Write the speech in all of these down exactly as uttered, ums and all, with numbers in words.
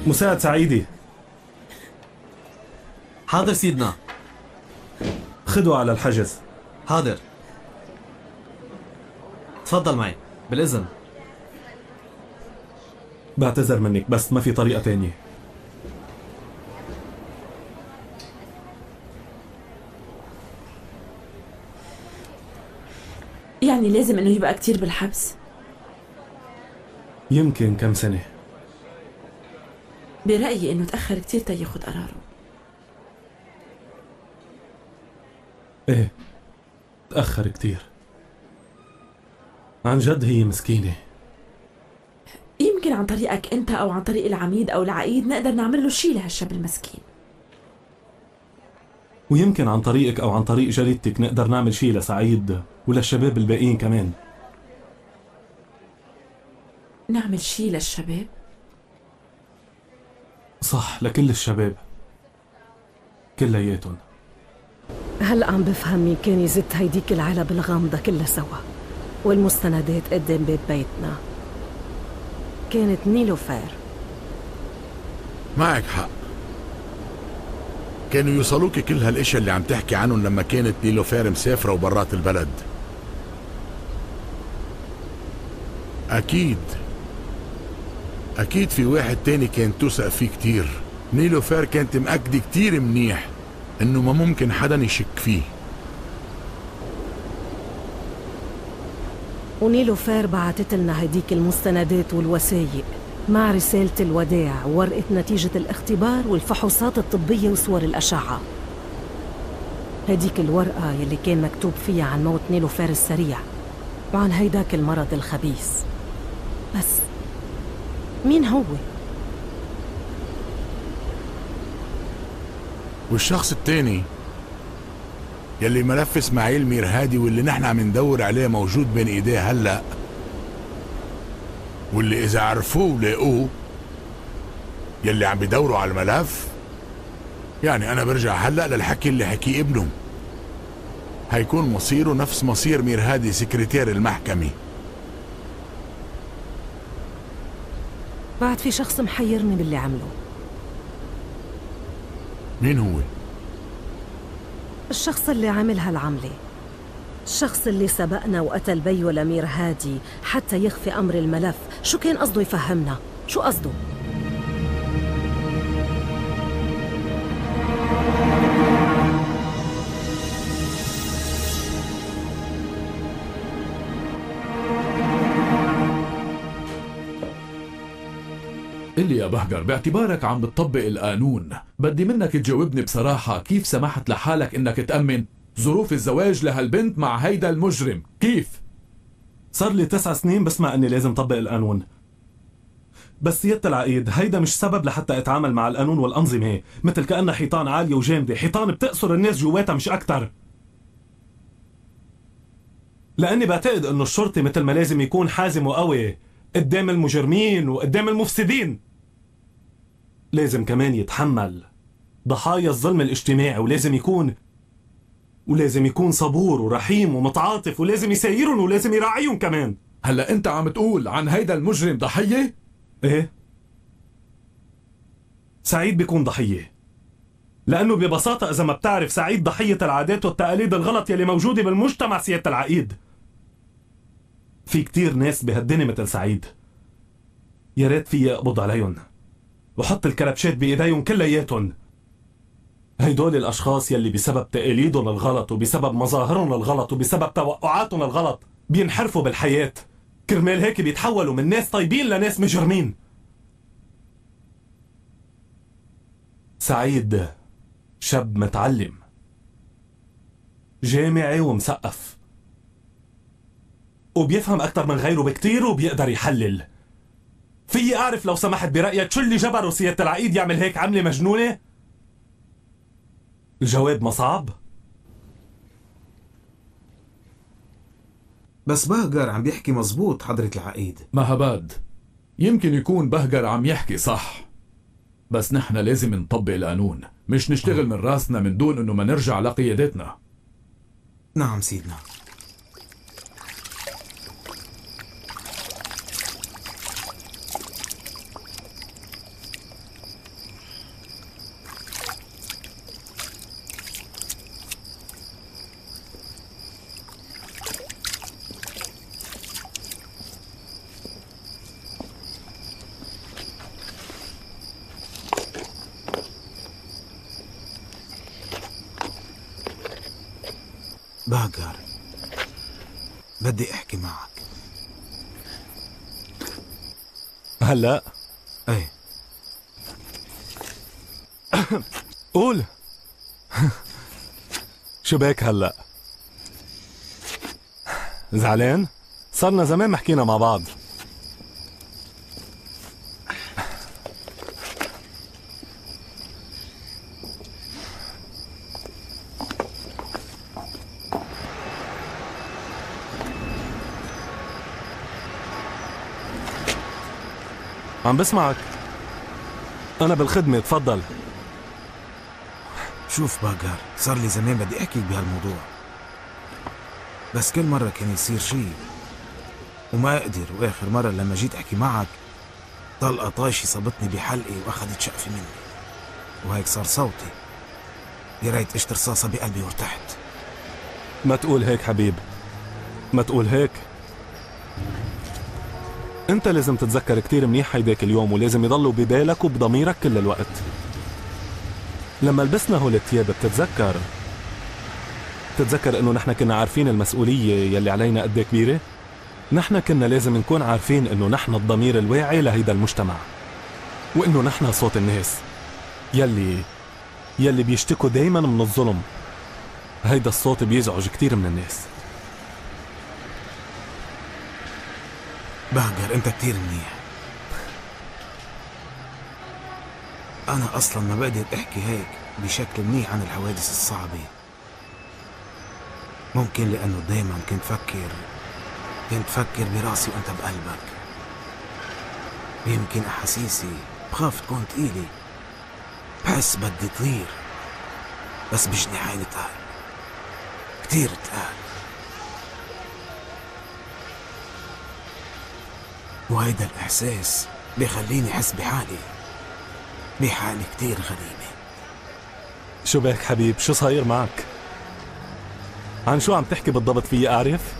مساعد سعيدي. حاضر سيدنا. خدوا على الحجز. حاضر. تفضل معي بالإذن. بعتذر منك بس ما في طريقة تانية. يعني لازم انه يبقى كتير بالحبس؟ يمكن كم سنة. برأيي انه تأخر كتير تياخد قراره. ايه تأخر كتير. عن جد هي مسكينة. يمكن عن طريقك انت او عن طريق العميد او العقيد نقدر نعمل له شيء لهالشاب المسكين. ويمكن عن طريقك او عن طريق جريدتك نقدر نعمل شيء لسعيد وللشباب الباقيين كمان. نعمل شيء للشباب؟ صح، لكل الشباب كلياتهم. هلأ عم بفهم مين كان يزت هيديك العلب الغامضة كلها سوا، والمستندات قدام باب بيتنا كانت نيلوفير. معك حق، كانوا يوصلوك كل هالاشياء اللي عم تحكي عنهم لما كانت نيلوفير مسافرة وبرات البلد. أكيد أكيد في واحد تاني كان توثق فيه كتير. نيلوفير كانت مأكدة كتير منيح إنه ما ممكن حدا يشك فيه. ونيلوفير بعتت لنا هديك المستندات والوثائق مع رسالة الوداع وورقة نتيجة الاختبار والفحوصات الطبية وصور الأشعة. هديك الورقة يلي كان مكتوب فيها عن موت نيلوفير السريع وعن هيداك المرض الخبيث. بس مين هو؟ والشخص التاني يلي ملف اسماعيل ميرهادي واللي نحن عم ندور عليه موجود بين ايديه هلأ، واللي اذا عرفوه ولاقوه يلي عم بيدوروا على الملف، يعني انا برجع هلأ للحكي اللي حكيه ابنه، هيكون مصيره نفس مصير ميرهادي سكرتير المحكمة. بعد في شخص محيرني باللي عمله. مين هو؟ الشخص اللي عمل هالعملة، الشخص اللي سبقنا وقتل بيو لمير هادي حتى يخفي أمر الملف. شو كان قصده يفهمنا؟ شو قصده؟ قلي يا بهجر، باعتبارك عم بتطبق القانون بدي منك تجاوبني بصراحة، كيف سمحت لحالك انك تأمن ظروف الزواج لهالبنت مع هيدا المجرم؟ كيف؟ صار لي تسع سنين بسمع اني لازم طبق القانون، بس سيادة العقيد هيدا مش سبب لحتى اتعامل مع القانون والأنظمة مثل كأنها حيطان عالية وجامدة، حيطان بتقصر الناس جواتها مش أكتر. لأني بعتقد انه الشرطي مثل ما لازم يكون حازم وقوي قدام المجرمين وقدام المفسدين، لازم كمان يتحمل ضحايا الظلم الاجتماعي، ولازم يكون ولازم يكون صبور ورحيم ومتعاطف، ولازم يسايرهم ولازم يراعيهم كمان. هلا انت عم تقول عن هيدا المجرم ضحية؟ ايه، سعيد بيكون ضحية، لأنه ببساطة إذا ما بتعرف سعيد ضحية العادات والتقاليد الغلط يلي موجودة بالمجتمع سيادة العقيد. في كتير ناس بهالدنيا مثل سعيد، يا ريت فيي اقبض عليهم وحط الكلبشات بايديهم كلياتهم. هيدول الاشخاص يلي بسبب تقاليدهم الغلط وبسبب مظاهرهم الغلط وبسبب توقعاتهم الغلط بينحرفوا بالحياة، كرمال هيك بيتحولوا من ناس طيبين لناس مجرمين. سعيد شاب متعلم جامعي ومثقف وبيفهم أكتر من غيره بكتير وبيقدر يحلل. فيي أعرف لو سمحت برأيك شو اللي جبره سيادة العقيد يعمل هيك عملة مجنونة؟ الجواب ما صعب؟ بس بهجر عم بيحكي مزبوط حضرة العقيد. مهباد، يمكن يكون بهجر عم يحكي صح، بس نحن لازم نطبق القانون، مش نشتغل من راسنا من دون انه ما نرجع لقيادتنا. نعم سيدنا. باقر، بدي احكي معك. هلا؟ ايه. قول. شو بك هلا؟ زعلان؟ صرنا زمان ما حكينا مع بعض. عم بسمعك. أنا بالخدمة، تفضل. شوف باقر، صار لي زمان بدي احكيك بهالموضوع، بس كل مرة كان يصير شيء وما اقدر، واخر مرة لما جيت احكي معك طلقة طايشة صابتني بحلقي واخذت شقفي مني، وهيك صار صوتي. يا ريت اشت رصاصة بقلبي وارتحت. ما تقول هيك حبيب، ما تقول هيك. انت لازم تتذكر كتير منيح هيداك اليوم، ولازم يضلوا ببالك وبضميرك كل الوقت. لما لبسنا هول الثياب بتتذكر بتتذكر انه نحن كنا عارفين المسؤولية يلي علينا قد إيه كبيرة؟ نحن كنا لازم نكون عارفين انه نحن الضمير الواعي لهيدا المجتمع، وانه نحن صوت الناس يلي يلي بيشتكوا دايما من الظلم. هيدا الصوت بيزعج كتير من الناس. باقر انت كتير منيح. انا اصلا ما بقدر احكي هيك بشكل منيح عن الحوادث الصعبة، ممكن لانه دايما كنت فكر كنت فكر براسي وانت بقلبك. يمكن احاسيسي بخاف تكون تقيلة، بحس بدي طير بس بجناحين تقال، كتير تقال. وهيدا الإحساس بيخليني أحس بحالي بحالي كتير غريبة. شو بك حبيب؟ شو صاير معك؟ عن شو عم تحكي بالضبط؟ فيي أعرف؟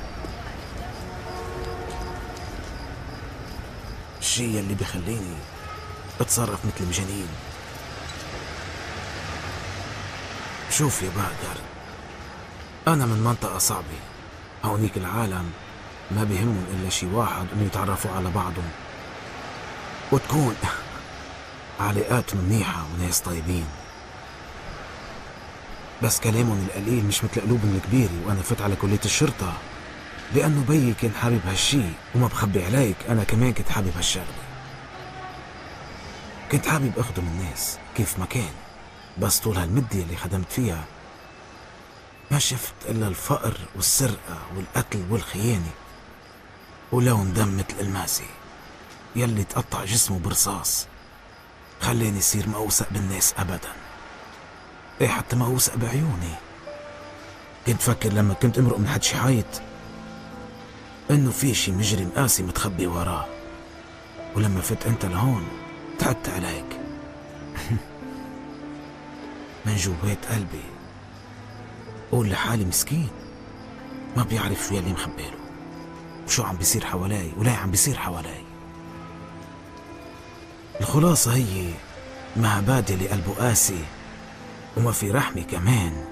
الشي اللي بيخليني اتصرف مثل الجنين. شوف يا باقر، أنا من منطقة صعبة، هونيك العالم ما بيهمهم إلا شي واحد إنه يتعرفوا على بعضهم وتكون علاقاتهم منيحة وناس طيبين، بس كلامهم القليل مش مثل قلوبهم الكبيرة. وأنا فت على كلية الشرطة لأنه بيي كان حابب هالشي، وما بخبي عليك أنا كمان كنت حابب هالشغلة. كنت حابب أخدم الناس كيف ما كان، بس طول هالمدة اللي خدمت فيها ما شفت إلا الفقر والسرقة والقتل والخيانة ولون دم مثل الماسي يلي تقطع جسمه برصاص، خلاني يصير ما أوثق بالناس أبدا. إيه حتى ما أوثق بعيوني. كنت فكر لما كنت امرق من حد شي حايط إنه في شي مجرم قاسي متخبي وراه، ولما فت أنت لهون تعبت عليك. من جوات قلبي قول لحالي مسكين ما بيعرف شو يلي مخبيله وشو عم بيصير حوالي ولا عم بيصير حوالي. الخلاصة هي مهبادة اللي قلبه قاسي وما في رحمة كمان،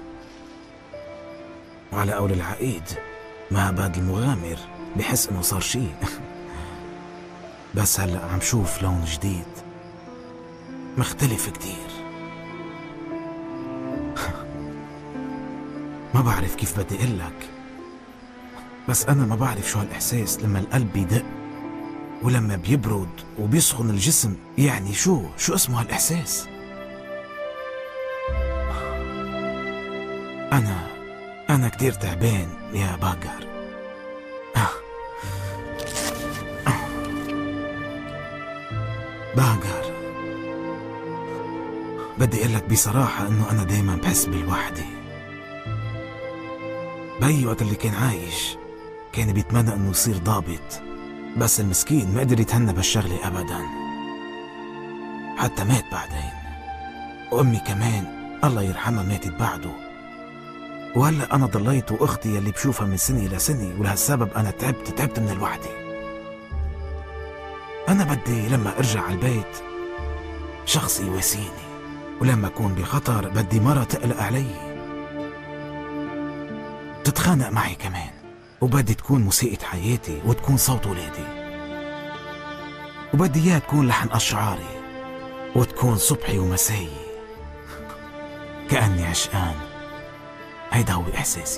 وعلى قول العقيد مهباد المغامر بحس انه صار شي. بس هلأ عم شوف لون جديد مختلف كتير. ما بعرف كيف بدي اقلك، بس أنا ما بعرف شو هالإحساس لما القلب بيدق ولما بيبرد وبيسخن الجسم. يعني شو شو اسمه هالإحساس؟ أنا أنا كتير تعبان يا باقر. باقر بدي أقلك بصراحة إنه أنا دايما بحس بالوحدة. بي وقت اللي كان عايش كان بيتمنى انه يصير ضابط، بس المسكين ما قدر يتهنى بهالشغلة ابدا، حتى مات بعدين. وامي كمان الله يرحمها ماتت بعده. وهلا انا ضليت واختي يلي بشوفها من سنة لسنة، ولهالسبب انا تعبت تعبت من الوحدة. انا بدي لما ارجع على البيت شخص يواسيني، ولما اكون بخطر بدي مرة تقلق علي. تتخانق معي كمان، وبدي تكون موسيقى حياتي وتكون صوت ولادي، وبدي اياها تكون لحن اشعاري وتكون صبحي ومسائي، كأني عشقان. هيدا هو احساسي.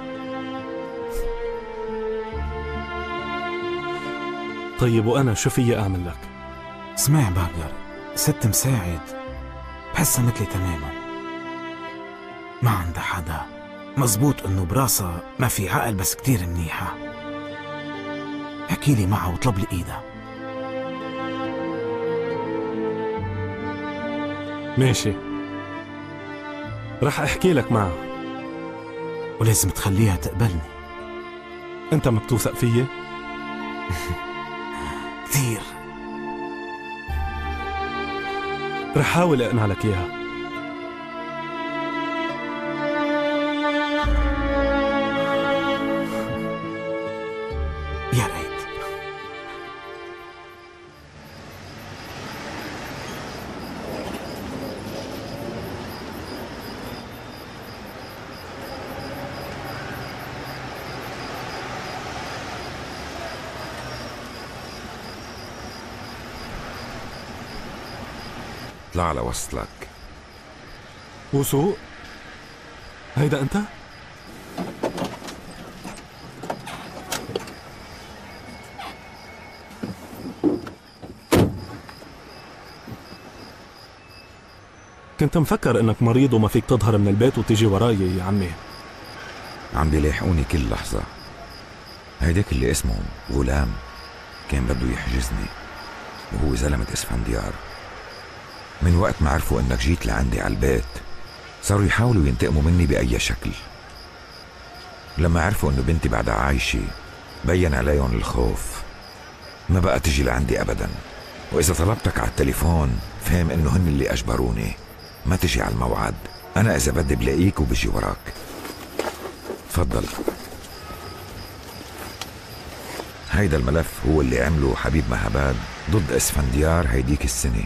طيب وأنا شو فيي أعمل لك؟ اسمع باقر، ست مساعد بحسها مثلي تماما، ما عندها حدا، مزبوط انه براسها ما في عقل بس كتير منيحة. احكي لي معها وطلب لي ايدها. ماشي، رح أحكي لك معها، ولازم تخليها تقبلني. أنت ما بتوثق فيي؟ كثير. رح حاول أقنع لك إياها. يا ريت. اطلع لوصلك. وسوق؟ هيدا أنت؟ كنت مفكر انك مريض وما فيك تظهر من البيت وتيجي وراي يا عمي. عم بيلاحقوني كل لحظة. هيداك اللي اسمه غلام كان بده يحجزني، وهو زلمة اسفنديار. من وقت ما عرفوا انك جيت لعندي على البيت صاروا يحاولوا ينتقموا مني بأي شكل. لما عرفوا انه بنتي بعدها عايشة بين عليهم الخوف، ما بقى تجي لعندي ابدا. واذا طلبتك على التليفون فهم انه هن اللي اجبروني ما تجي على الموعد. انا اذا بدي بلاقيك وبجي وراك. تفضل. هيدا الملف هو اللي عمله حبيب مهباد ضد اسفنديار هيديك السنة.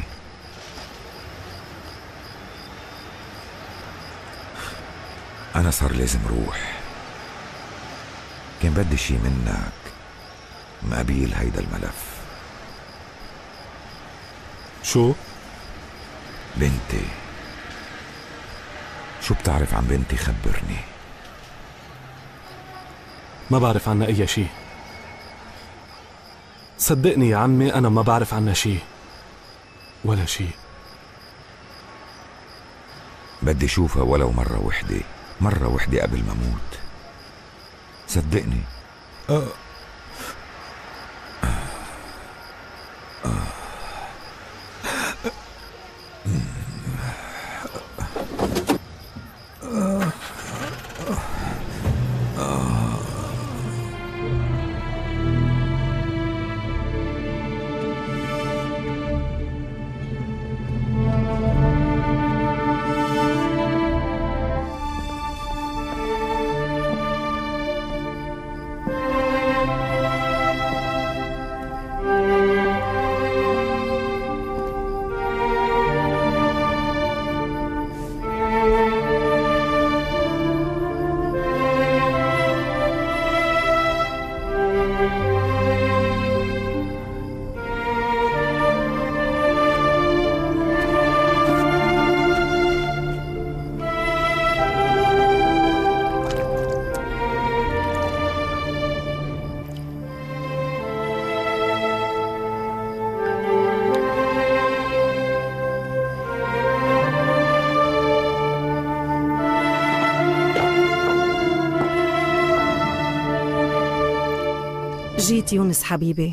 أنا صار لازم روح، كان بدي شي منك مقابيل هيدا الملف. شو؟ بنتي. شو بتعرف عن بنتي؟ خبرني. ما بعرف عنها أي شي. صدقني يا عمي أنا ما بعرف عنها شي ولا شي. بدي شوفها ولو مرة وحدة، مرة وحدة قبل ما أموت. صدقني. أه. أه. جيت يونس حبيبي.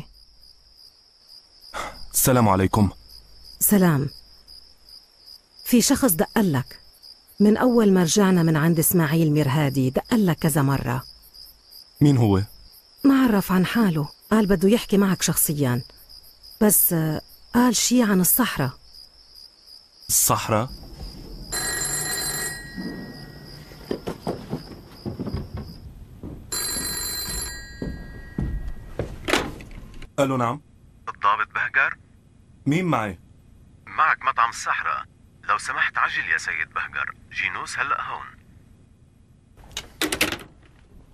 السلام عليكم. سلام. في شخص دقلك من أول ما رجعنا من عند إسماعيل ميرهادي، دقلك كذا مرة. مين هو؟ ما عرف عن حاله، قال بده يحكي معك شخصيا، بس قال شي عن الصحراء. الصحراء؟ ألو نعم. الضابط بهجر؟ مين معي؟ معك مطعم الصحراء، لو سمحت عجل يا سيد بهجر، جينوس هلأ هون.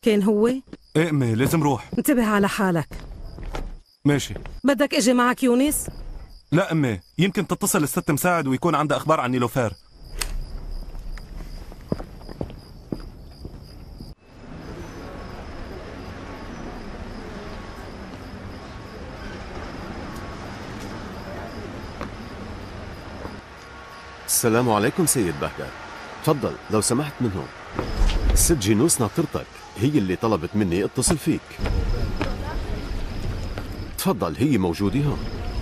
كان هو؟ ايه امي لازم روح. انتبه على حالك. ماشي. بدك اجي معك يونس؟ لا امي، يمكن تتصل الست مساعد ويكون عندها اخبار عن نيلوفير. السلام عليكم سيد بهجر. تفضل لو سمحت من هون. الست جينوس ناطرتك، هي اللي طلبت مني اتصل فيك. تفضل هي موجودة هون.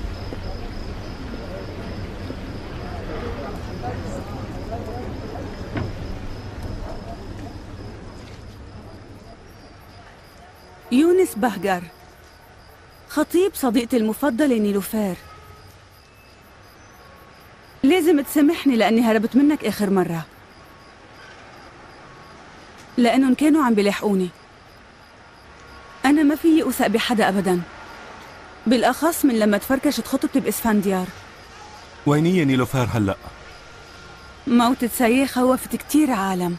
يونس بهجر، خطيب صديقتي المفضلة نيلوفير. لازم تسامحني لأني هربت منك آخر مرة، لأنهم كانوا عم بيلاحقوني. أنا ما فيي أوثق بحدا أبدا، بالأخص من لما تفركشت خطبتي بإسفنديار. وينية نيلوفير هلأ؟ موتة سايي خوفت كتير عالم.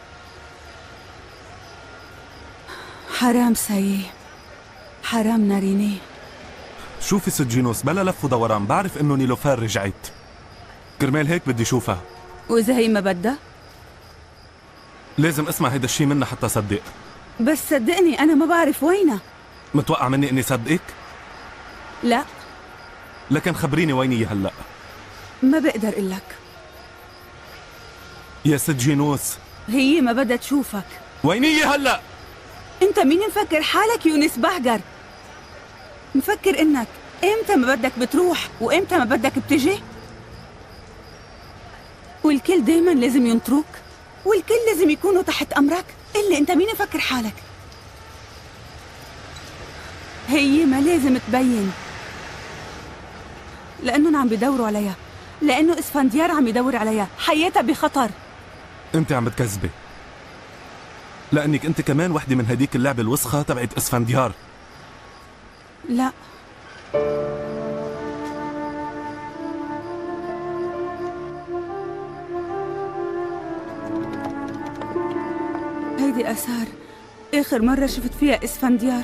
حرام سايي، حرام ناريني. شوفي ست جينوس، بلا لف ودوران، بعرف انه نيلوفير رجعت، كرمال هيك بدي شوفها. وإذا هي ما بدها؟ لازم اسمع هيدا الشي منها حتى صدق. بس صدقني أنا ما بعرف وينها. متوقع مني اني صدقك؟ لا. لكن خبريني ويني هلأ. ما بقدر إلك يا ست جينوس. هي ما بدها تشوفك. ويني هلأ؟ انت مين مفكر حالك يونس بهجر؟ مفكر انك امتى ما بدك بتروح وامتى ما بدك بتجي؟ والكل دايما لازم ينطروك، والكل لازم يكونوا تحت امرك. اللي انت مين مفكر حالك؟ هي ما لازم تبين، لانهم عم بيدوروا عليها، لانه اسفنديار عم يدور عليها، حياتها بخطر. انت عم بتكذبي، لانك انت كمان وحده من هديك اللعبه الوسخه تبعت اسفنديار. لا، هيدي آثار آخر مرة شفت فيها اسفنديار.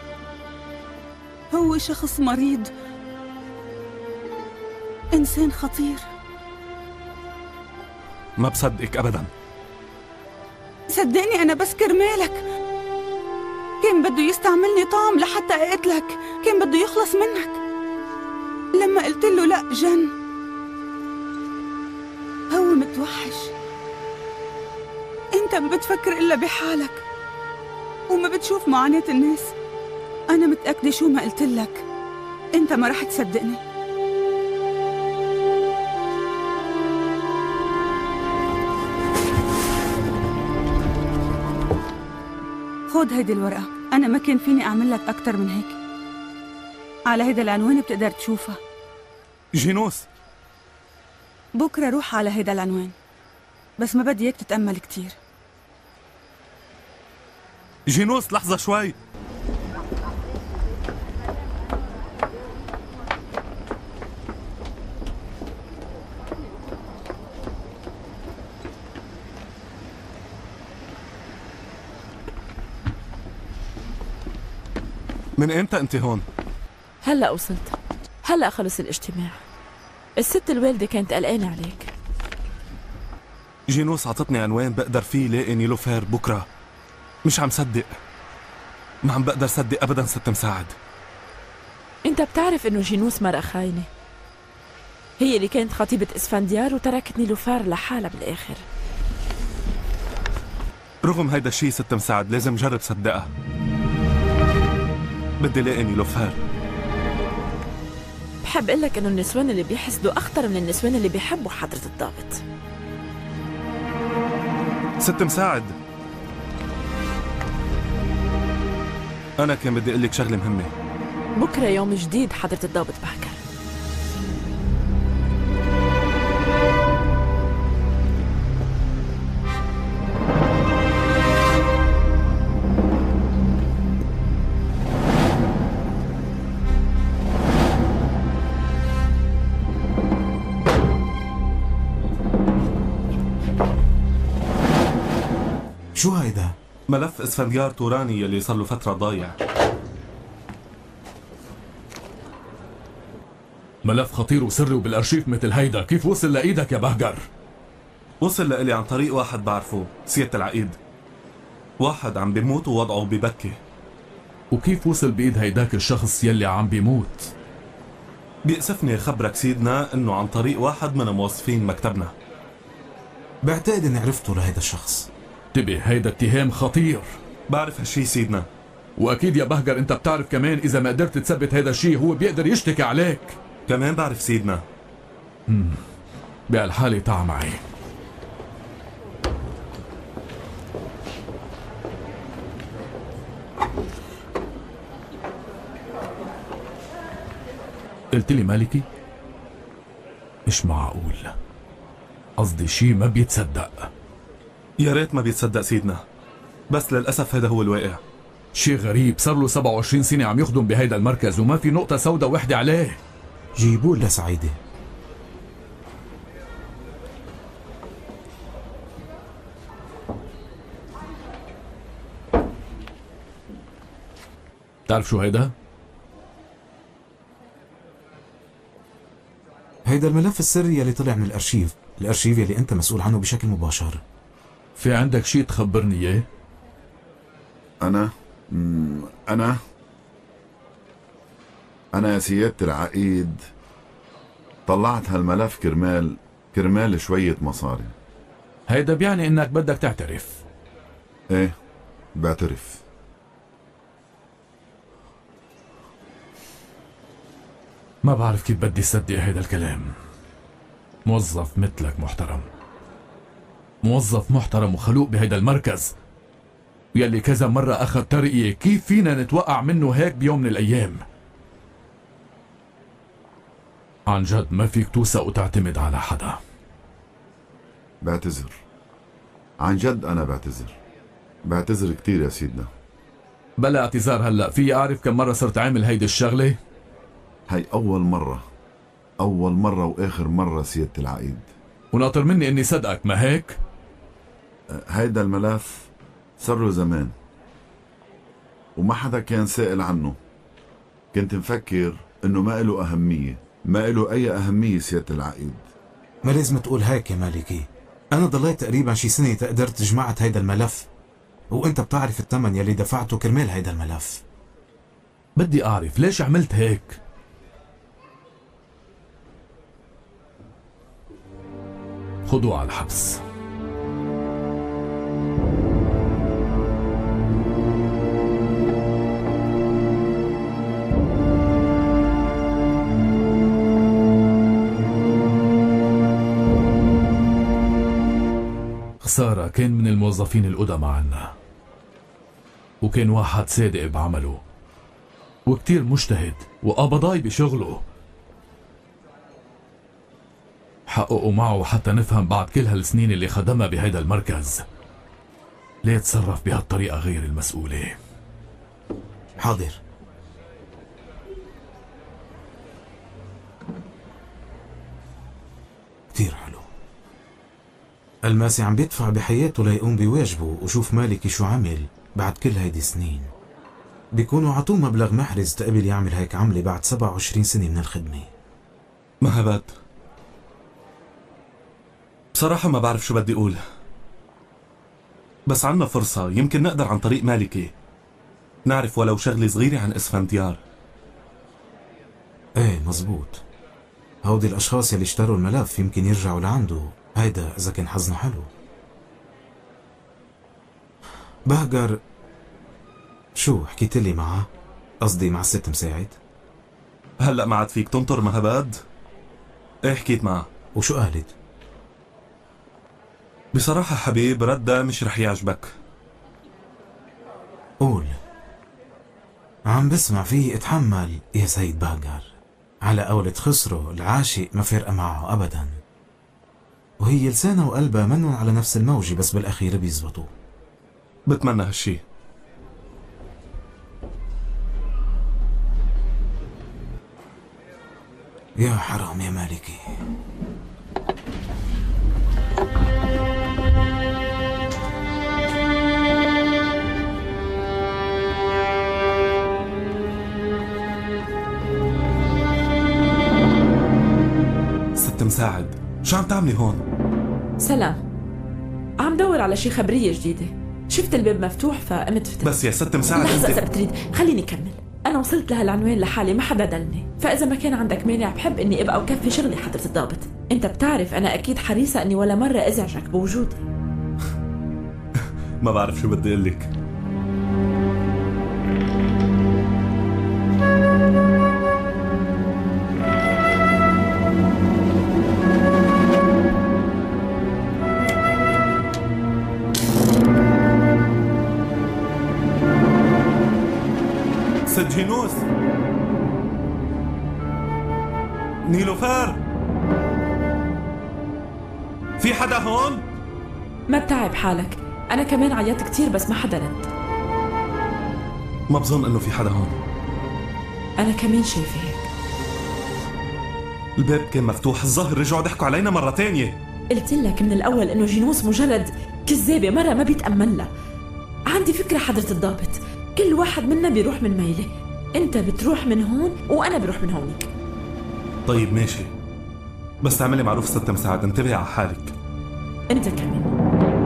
هو شخص مريض، إنسان خطير. ما بصدقك أبدا. صدقني أنا بس كرمالك. كان بده يستعملني طعم لحتى أقتلك، كان بده يخلص منك. لما قلت له لا جن. هو متوحش. انت ما بتفكر الا بحالك وما بتشوف معاناة الناس. انا متأكدة شو ما قلت لك انت ما رح تصدقني. خود هيدي الورقة، انا ما كان فيني اعمل لك اكتر من هيك. على هيدا العنوان بتقدر تشوفها. جينوس، بكرة روح على هيدا العنوان، بس ما بدي اياك تتأمل كتير. جينوس لحظة شوي. من امتى انت هون؟ هلا وصلت، هلا خلص الاجتماع. الست الوالدة كانت قلقانة عليك. جينوس عطتني عنوان بقدر فيه لاقي نيلوفير بكرة. مش عم صدق، ما عم بقدر صدق ابدا ست مساعد. انت بتعرف انه جينوس مرأة خاينة، هي اللي كانت خطيبة اسفنديار وتركت نيلوفير لحالها بالاخر. رغم هيدا الشيء ست مساعد لازم جرب صدقها. بدي لاقي نيلوفير. بحب اقول لك انه النسوان اللي بيحسدوا اخطر من النسوان اللي بيحبوا حضرة الضابط. ست مساعد، أنا كان بدي أقول لك شغلة مهمة. بكرة يوم جديد حضرة الضابط بهجر. شو هيدا؟ ملف اسفنديار توراني يلي صار له فترة ضايع. ملف خطير وسري وبالارشيف مثل هيدا، كيف وصل لإيدك يا بهجر؟ وصل لإلي عن طريق واحد بعرفه، سيادة العقيد. واحد عم بيموت ووضعه ببكي. وكيف وصل بإيد هيداك الشخص يلي عم بيموت؟ بيأسفني خبرك سيدنا انه عن طريق واحد من موظفين مكتبنا. بعتقد اني عرفته لهيدا الشخص. انتبه، هيدا اتهام خطير. بعرف هالشي سيدنا. واكيد يا بهجر انت بتعرف كمان اذا ما قدرت تثبت هيدا الشيء هو بيقدر يشتكي عليك. كمان بعرف سيدنا. امم بهالحالة تعا معي. قلت لي مالكي؟ مش معقول، قصدي شي ما بيتصدق. يا ريت ما بيتصدق سيدنا، بس للأسف هذا هو الواقع. شي غريب، صار له سبعة وعشرين سنة عم يخدم بهيدا المركز وما في نقطة سوداء وحدة عليه. جيبوه لسعيدة. بتعرف شو هيدا؟ هيدا الملف السري يلي طلع من الارشيف، الارشيف يلي انت مسؤول عنه بشكل مباشر. في عندك شي تخبرني اياه؟ انا انا انا يا سيادة العقيد طلعت هالملف كرمال كرمال شوية مصاري. هيدا بيعني انك بدك تعترف. ايه بعترف. ما بعرف كيف بدي صدق هيدا الكلام. موظف مثلك محترم، موظف محترم وخلوق بهيدا المركز يلي كذا مرة أخذ ترقية، كيف فينا نتوقع منه هيك بيوم من الأيام؟ عن جد ما فيك توثق وتعتمد على حدا. بعتذر، عن جد أنا بعتذر، بعتذر كتير يا سيدنا. بلا اعتذار هلأ، في أعرف كم مرة صرت عامل هيدي الشغلة؟ هي أول مرة، أول مرة وآخر مرة سيادة العقيد. وناطر مني إني صدقك، ما هيك؟ هيدا الملف صار له زمان وما حدا كان سائل عنه. كنت مفكر إنه ما إله أهمية، ما إله أي أهمية سيادة العقيد. ما لازم تقول هيك يا مالكي، أنا ضليت تقريبا شي سنة قدرت جمعت هيدا الملف، وأنت بتعرف الثمن يلي دفعته كرمال هيدا الملف. بدي أعرف ليش عملت هيك؟ خذوه على الحبس. خسارة، كان من الموظفين القدامى عنا، وكان واحد صادق بعمله وكتير مجتهد وقبضاي بشغله. حققوا معه حتى نفهم بعد كل هالسنين اللي خدمها بهيدا المركز ليه تصرف بهالطريقة غير المسؤولة. حاضر. كتير حلو. الماسي عم بيدفع بحياته ليقوم بواجبه، وشوف مالكي شو عمل بعد كل هيدي سنين. بيكونوا عطوه مبلغ محرز تقبل يعمل هيك عملة بعد سبعة وعشرين سنة من الخدمة. مهبات، بصراحة ما بعرف شو بدي أقول، بس عنا فرصة يمكن نقدر عن طريق مالكي نعرف ولو شغلة صغيرة عن اسفنديار. ايه مزبوط، هودي الأشخاص يلي اشتروا الملف يمكن يرجعوا لعنده، هيدا إذا كان حظنا حلو. بهجر شو حكيت لي معها؟ قصدي مع الست مساعد. هلأ ما عاد فيك تنطر مهباد؟ ايه حكيت معها. وشو قالت؟ بصراحة حبيب ردها مش رح يعجبك. قول. عم بسمع فيه اتحمل يا سيد بهجر، على قولة خسرو العاشق ما فرقة معه أبدا، وهي لسانها وقلبها منن على نفس الموجة، بس بالأخير بيزبطوا. بتمنى هالشي. يا حرام يا مالكي. مساعد، شو عم تعملي هون؟ سلام، عم دور على شي خبرية جديدة. شفت الباب مفتوح فقمت فتح. بس يا ست مساعد لحظة انت... إذا بتريد خليني كمل. أنا وصلت لهالعنوان لحالي، ما حدا دلني، فإذا ما كان عندك مانع بحب إني أبقى وكفي شغلي حضرة الضابط. أنت بتعرف أنا أكيد حريصة إني ولا مرة أزعجك بوجودي. ما بعرف شو بدي أقول لك. ست جينوس، نيلوفار، في حدا هون؟ ما تتعب حالك، أنا كمان عيطت كتير بس ما حدا رد. ما بظن إنه في حدا هون. أنا كمان شايفة هيك. الباب كان مفتوح، الظاهر رجعوا ضحكوا علينا مرة تانية. قلت لك من الأول إنه جينوس مجرد كذابة، مرة ما بيتأمل لها. عندي فكرة حضرة الضابط، كل واحد منا بيروح من ميله، انت بتروح من هون وانا بروح من هونيك. طيب ماشي، بس تعملي معروف ست مساعد، انتبهي على حالك. انت كمان.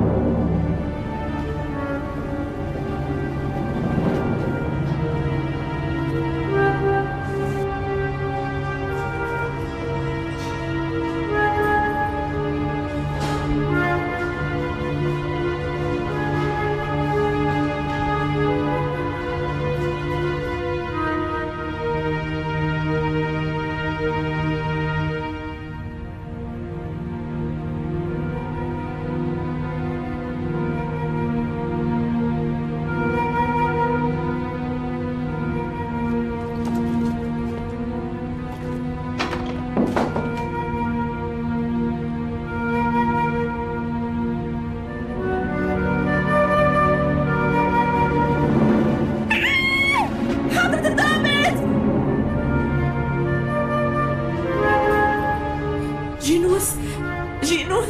جينوس جينوس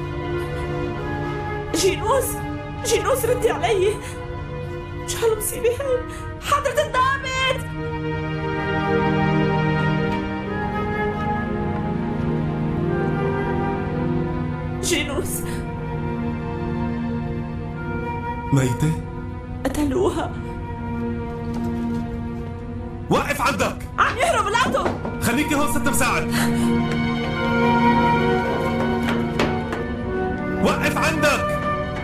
جينوس جينوس ردي علي، شو هالمصيبة هاي؟ حضرة الضابط! جينوس ميتة؟ قتلوها. وقف عندك! عم يهرب الأوتو. خليكي هون ست مساعد. وقف عندك!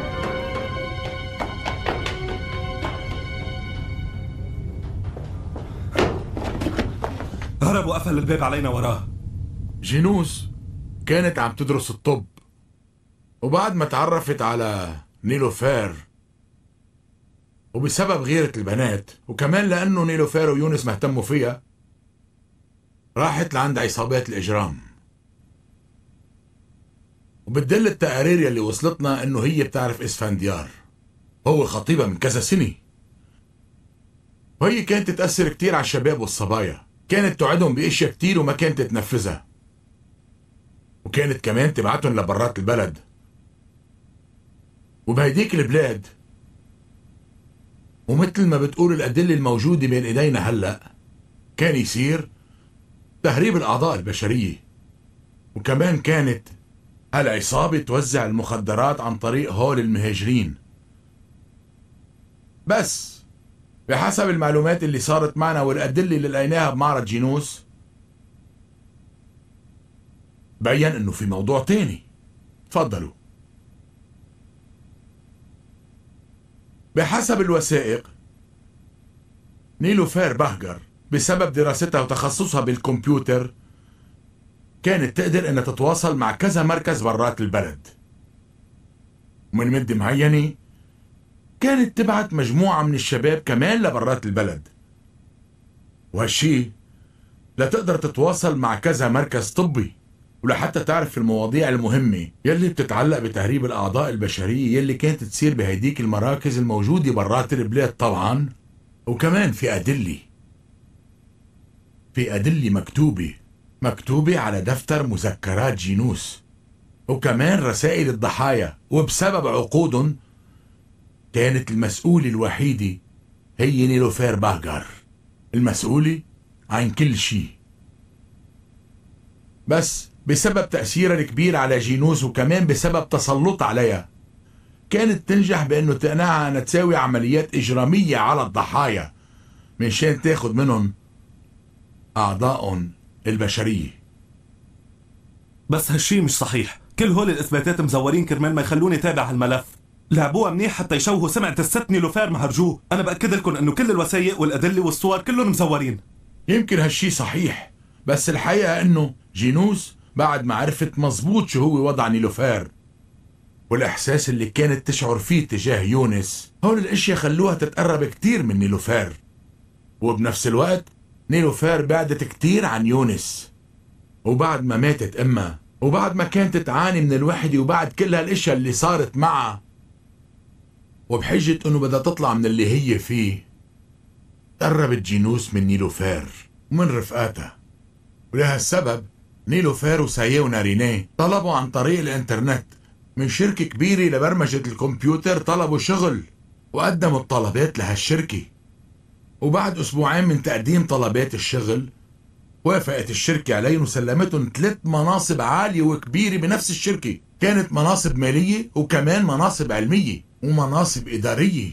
هرب وقفل الباب علينا وراه. جينوس كانت عم تدرس الطب، وبعد ما تعرفت على نيلوفار وبسبب غيرة البنات وكمان لأنه نيلوفار ويونس مهتموا فيها، راحت لعند عصابات الإجرام. وبتدل التقارير يلي وصلتنا انه هي بتعرف اسفنديار، هو خطيبها من كذا سنة، وهي كانت تتأثر كتير على الشباب والصبايا، كانت توعدهم باشياء كتير وما كانت تنفذها، وكانت كمان تبعتهم لبرات البلد. وبهيديك البلاد ومثل ما بتقول الأدلة الموجودة بين ايدينا هلأ، كان يصير تهريب الأعضاء البشرية، وكمان كانت هالعصابة توزع المخدرات عن طريق هول المهاجرين. بس بحسب المعلومات اللي صارت معنا والأدلة اللي لقيناها بمعرض جينوس، بين انه في موضوع تاني. تفضلوا. بحسب الوثائق، نيلوفار بهجر بسبب دراستها وتخصصها بالكمبيوتر كانت تقدر انها تتواصل مع كذا مركز برات البلد، ومن مدة معينة كانت تبعت مجموعة من الشباب كمان لبرات البلد، وهالشي لتقدر تتواصل مع كذا مركز طبي، ولحتى تعرف المواضيع المهمة يلي بتتعلق بتهريب الأعضاء البشرية يلي كانت تصير بهيديك المراكز الموجودة برات البلاد طبعا. وكمان في أدلة في أدلة مكتوبة مكتوبة على دفتر مذكرات جينوس، وكمان رسائل الضحايا، وبسبب عقودهم كانت المسؤولة الوحيدة هي نيلوفار بهجر، المسؤولة عن كل شيء. بس بسبب تأثيرها الكبير على جينوس وكمان بسبب تسلط عليها كانت تنجح بأنه تقنعها أنها تساوي عمليات إجرامية على الضحايا من شان تاخد منهم أعضائهم البشرية. بس هالشي مش صحيح، كل هول الإثباتات مزورين كرمال ما يخلوني تابع هالملف. لعبوها منيح حتى يشوهوا سمعة الست نيلوفير مهرجوه. أنا بأكد لكم إنه كل الوثائق والأدلة والصور كلهم مزورين. يمكن هالشي صحيح، بس الحقيقة إنه جينوس بعد ما عرفت مزبوط شو هو وضع نيلوفير والإحساس اللي كانت تشعر فيه تجاه يونس، هول الأشياء خلوها تتقرب كتير من نيلوفير، وبنفس الوقت نيلوفير بعدت كتير عن يونس. وبعد ما ماتت أمها وبعد ما كانت تعاني من الوحدة وبعد كل هالأشياء اللي صارت معها، وبحجة إنه بدها تطلع من اللي هي فيه، قربت جينوس من نيلوفير ومن رفقاتها. ولهالسبب نيلوفير وساييه ونارينيه طلبوا عن طريق الانترنت من شركة كبيرة لبرمجة الكمبيوتر، طلبوا شغل وقدموا الطلبات لهالشركة. وبعد أسبوعين من تقديم طلبات الشغل وافقت الشركة عليهم وسلمتهم ثلاث مناصب عالية وكبيرة بنفس الشركة، كانت مناصب مالية وكمان مناصب علمية ومناصب إدارية،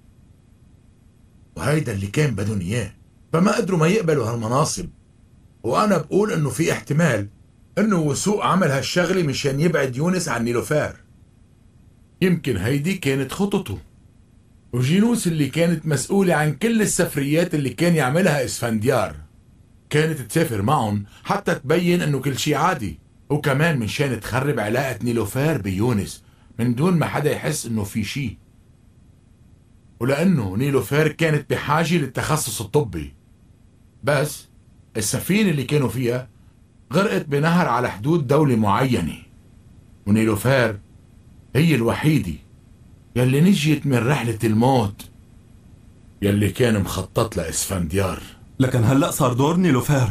وهيدا اللي كان بدهم إياه. فما قدروا ما يقبلوا هالمناصب. وأنا بقول إنه في احتمال إنه وثوق عمل هالشغلة مشان يبعد يونس عن نيلوفير. يمكن هيدي كانت خطته. وجينوس اللي كانت مسؤولة عن كل السفريات اللي كان يعملها اسفنديار كانت تسافر معهم حتى تبين إنه كل شي عادي، وكمان مشان تخرب علاقة نيلوفير بيونس من دون ما حدا يحس إنه في شي. ولأنه نيلوفير كانت بحاجة للتخصص الطبي، بس السفينة اللي كانوا فيها غرقت بنهر على حدود دولة معينة، ونيلوفير هي الوحيدة يلي نجيت من رحلة الموت يلي كان مخطط لإسفنديار. لكن هلأ صار دور نيلوفير.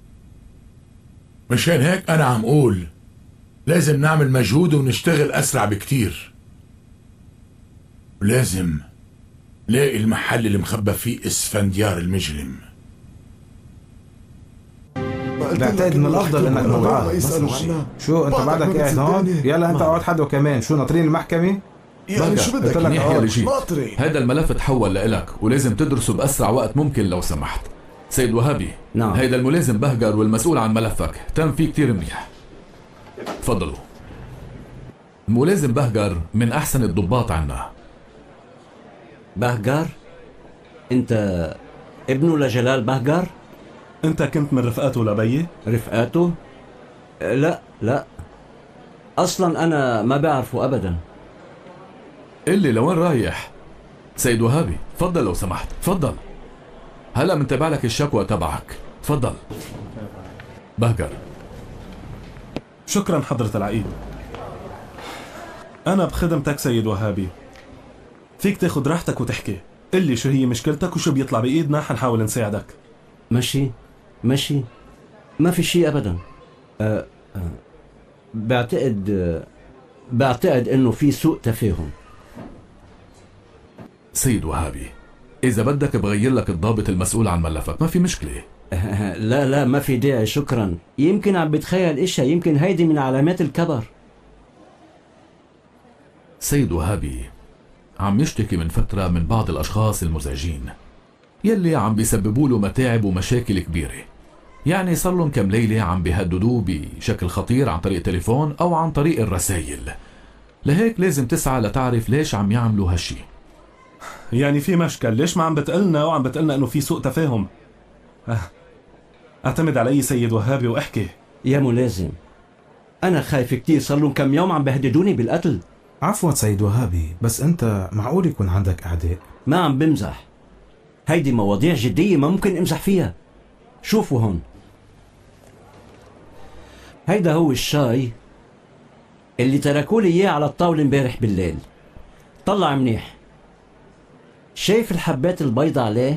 مشان هيك أنا عم قول لازم نعمل مجهود ونشتغل أسرع بكتير، ولازم لاقي المحل اللي مخبى فيه اسفنديار المجرم. بعتقد من الافضل انك تقعد. شو انت بعدك قاعد هون؟ يلا انت اقعد حده كمان. شو ناطرين المحكمة؟ يعني شو بدك منيح. هذا الملف تحول لإلك ولازم تدرسه بأسرع وقت ممكن لو سمحت. سيد وهابي، نعم. هيدا الملازم بهجر والمسؤول عن ملفك تم فيه كتير منيح. تفضلوا. الملازم بهجر من أحسن الضباط عنا. بهجر؟ أنت ابنه لجلال بهجر؟ أنت كنت من رفقاته لبي؟ رفقاته؟ لا لا، أصلا أنا ما بعرفه أبدا. اللي لوين رايح؟ سيد وهابي تفضل لو سمحت. تفضل، هلا منتبع لك الشكوى تبعك. تفضل. بهجر. شكرا حضرة العقيد. أنا بخدمتك سيد وهابي، فيك تاخد راحتك وتحكي. قل لي شو هي مشكلتك وشو بيطلع بإيدنا حنحاول نساعدك. ماشي ماشي، ما في شيء أبدا. أه أه بعتقد أه بعتقد إنه في سوء تفاهم. سيد وهابي، إذا بدك بغير لك الضابط المسؤول عن ملفك، ما في مشكلة. لا لا ما في داعي، شكرا. يمكن عم بتخيل اشياء، يمكن هيدي من علامات الكبر. سيد وهابي عم يشتكي من فترة من بعض الأشخاص المزعجين يلي عم بيسببوا له متاعب ومشاكل كبيرة. يعني صار لهم كم ليلة عم بيهددوه بشكل خطير عن طريق تليفون أو عن طريق الرسائل. لهيك لازم تسعى لتعرف ليش عم يعملوا هالشي. يعني في مشكل، ليش ما عم بتقلنا وعم بتقلنا انه في سوء تفاهم؟ اعتمد علي سيد وهابي واحكي. يا ملازم، انا خايف كتير، صار لهم كم يوم عم بهددوني بالقتل. عفوا سيد وهابي، بس انت معقول يكون عندك اعداء؟ ما عم بمزح، هيدي مواضيع جدية ما ممكن امزح فيها. شوفوا هون، هيدا هو الشاي اللي تركوا لي اياه على الطاولة امبارح بالليل. طلع منيح، شايف الحبات البيضة عليه؟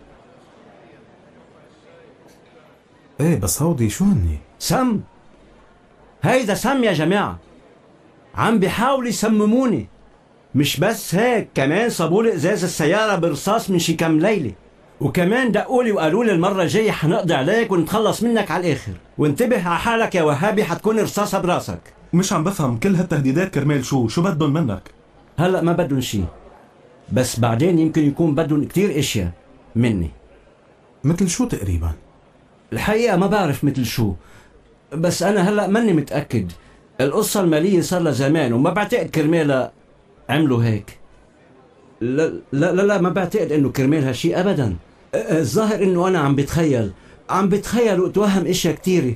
ايه بس هودي شو هني؟ سم، هيدا سم يا جماعة. عم بيحاولوا يسمموني. مش بس هيك، كمان صابولي ازاز السيارة برصاص من شي كم ليلة. وكمان دقولي وقالوا لي المرة الجاية حنقضي عليك ونتخلص منك على الآخر، وانتبه على حالك يا وهابي، حتكون رصاصة براسك. مش عم بفهم كل هالتهديدات كرمال شو؟ شو بدهم منك؟ هلأ ما بدهم شي، بس بعدين يمكن يكون بدهم كتير اشياء مني. مثل شو تقريبا؟ الحقيقة ما بعرف مثل شو، بس أنا هلأ ماني متأكد. القصة المالية صار لها زمان وما بعتقد كرمالها عملوا هيك. لا لا لا, لا ما بعتقد إنه كرمالها شي أبدا. الظاهر إنه أنا عم بتخيل عم بتخيل وأتوهم إشياء كتيرة.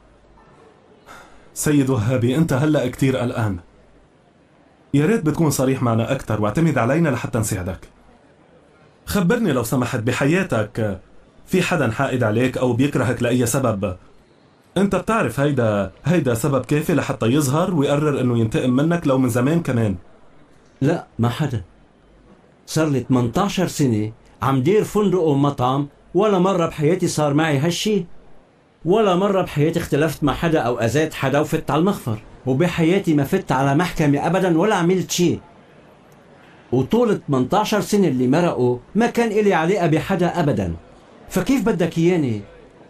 سيد وهابي أنت هلأ كتير قلقان، يا ريت بتكون صريح معنا أكتر واعتمد علينا لحتى نساعدك. خبرني لو سمحت، بحياتك في حدا حائد عليك أو بيكرهك لأي سبب؟ أنت بتعرف هيدا هيدا سبب كافي لحتى يظهر ويقرر إنه ينتقم منك لو من زمان كمان. لا ما حدا. صار لي ثمانية عشر سنة عم دير فندق ومطعم، ولا مرة بحياتي صار معي هالشي، ولا مرة بحياتي اختلفت مع حدا أو أذيت حدا وفت على المخفر، وبحياتي ما فت على محكمة أبدا ولا عملت شي. وطول ثمانية عشر سنة اللي مرقوا ما كان إلي علاقة بحدا أبدا، فكيف بدك إياني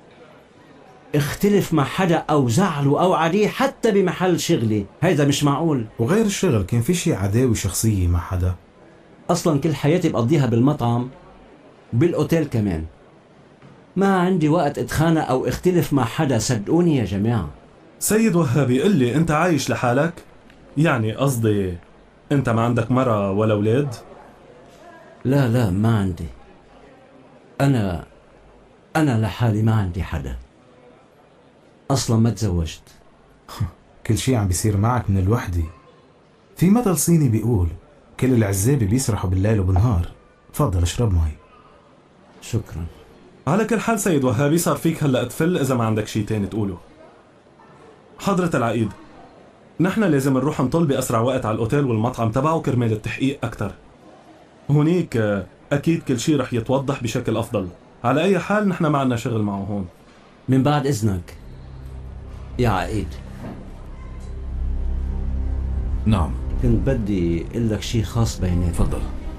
اختلف مع حدا أو زعله أو عاديه حتى بمحل شغلي؟ هيدا مش معقول. وغير الشغل كان في شي عداوة شخصية مع حدا؟ أصلا كل حياتي بقضيها بالمطعم بالأوتيل كمان، ما عندي وقت اتخانق أو اختلف مع حدا، صدقوني يا جماعة. سيد وهابي قل لي، أنت عايش لحالك؟ يعني قصدي أنت ما عندك مرة ولا أولاد؟ لا لا ما عندي. أنا أنا لحالي ما عندي حدا، أصلا ما تزوجت. كل شي عم بيصير معك من الوحدة. في مثل صيني بيقول كل العزابة بيسرحوا بالليل وبالنهار. تفضل اشرب مي. شكرا. على كل حال سيد وهابي صار فيك هلأ تفل إذا ما عندك شي تاني تقوله. حضرة العقيد، نحن لازم نروح نطل بأسرع وقت على الأوتيل والمطعم تبعه كرمال التحقيق أكتر. هونيك أكيد كل شي رح يتوضح بشكل أفضل. على أي حال نحن ما عنا شغل معه هون. من بعد إذنك يا عقيد. نعم. كنت بدي اقول لك شيء خاص بيناتنا. تفضل.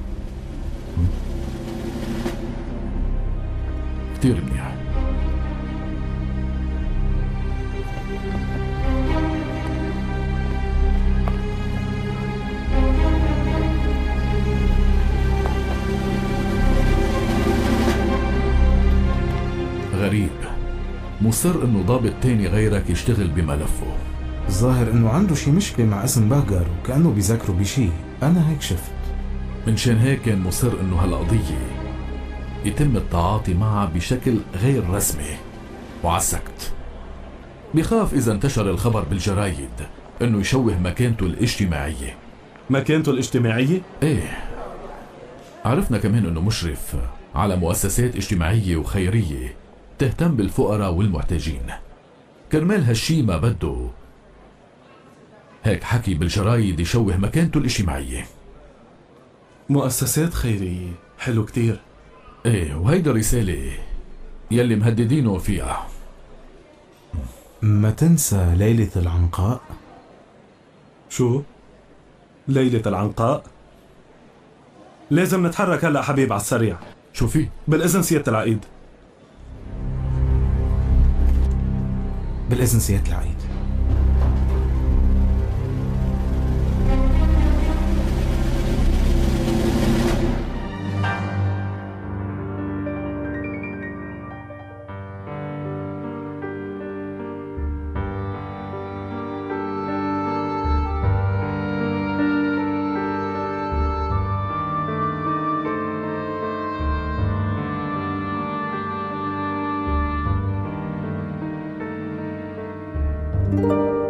كتير منيح. غريب، مصر انه ضابط تاني غيرك يشتغل بملفه. الظاهر انه عنده شي مشكلة مع اسم بهجر وكأنه بيذكره بشي، انا هيك شفت. منشان هيك كان مصر انه هالقضية يتم التعاطي معها بشكل غير رسمي وعلى السكت. بخاف اذا انتشر الخبر بالجرايد انه يشوه مكانته الاجتماعية. مكانته الاجتماعية؟ ايه. عرفنا كمان انه مشرف على مؤسسات اجتماعية وخيرية تهتم بالفقراء والمحتاجين. كرمال هالشي ما بده هيك حكي بالجرايد يشوه مكانته الاجتماعية. مؤسسات خيرية، حلو كتير. ايه، وهيدا رسالة يلي مهددينه فيها. ما تنسى ليلة العنقاء. شو؟ ليلة العنقاء؟ لازم نتحرك هلأ حبيب على السريع. شو في؟ بالإذن سيادة العقيد. بالإذن سيادة العقيد. thank you